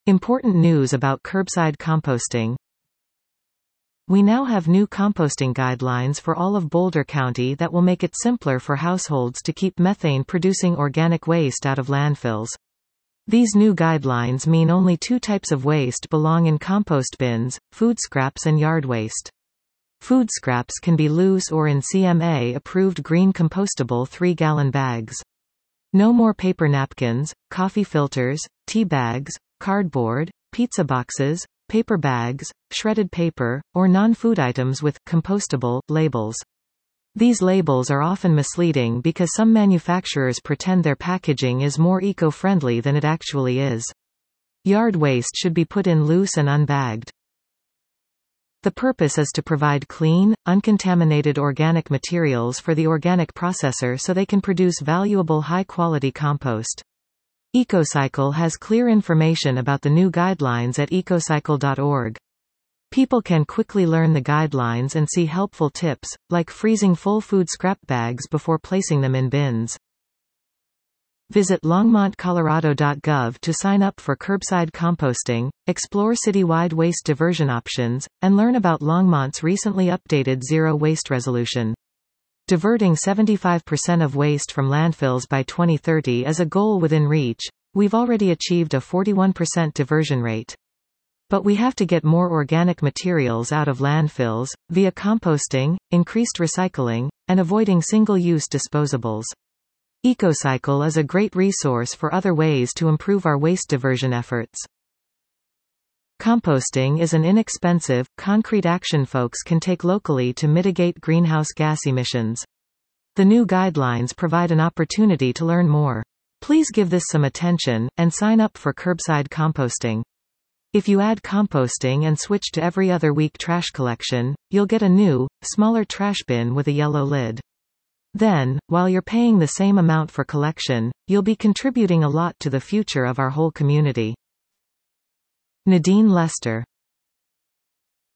Important news about curbside composting. We now have new composting guidelines for all of Boulder County that will make it simpler for households to keep methane-producing organic waste out of landfills. These new guidelines mean only two types of waste belong in compost bins: food scraps and yard waste. Food scraps can be loose or in CMA-approved green compostable 3-gallon bags. No more paper napkins, coffee filters, tea bags, cardboard, pizza boxes, paper bags, shredded paper, or non-food items with compostable labels. These labels are often misleading because some manufacturers pretend their packaging is more eco-friendly than it actually is. Yard waste should be put in loose and unbagged. The purpose is to provide clean, uncontaminated organic materials for the organic processor so they can produce valuable high-quality compost. EcoCycle has clear information about the new guidelines at ecocycle.org. People can quickly learn the guidelines and see helpful tips, like freezing full food scrap bags before placing them in bins. Visit longmontcolorado.gov to sign up for curbside composting, explore citywide waste diversion options, and learn about Longmont's recently updated zero waste resolution. Diverting 75% of waste from landfills by 2030 is a goal within reach. We've already achieved a 41% diversion rate. But we have to get more organic materials out of landfills, via composting, increased recycling, and avoiding single-use disposables. EcoCycle is a great resource for other ways to improve our waste diversion efforts. Composting is an inexpensive, concrete action folks can take locally to mitigate greenhouse gas emissions. The new guidelines provide an opportunity to learn more. Please give this some attention, and sign up for curbside composting. If you add composting and switch to every other week trash collection, you'll get a new, smaller trash bin with a yellow lid. Then, while you're paying the same amount for collection, you'll be contributing a lot to the future of our whole community. Nadine Lester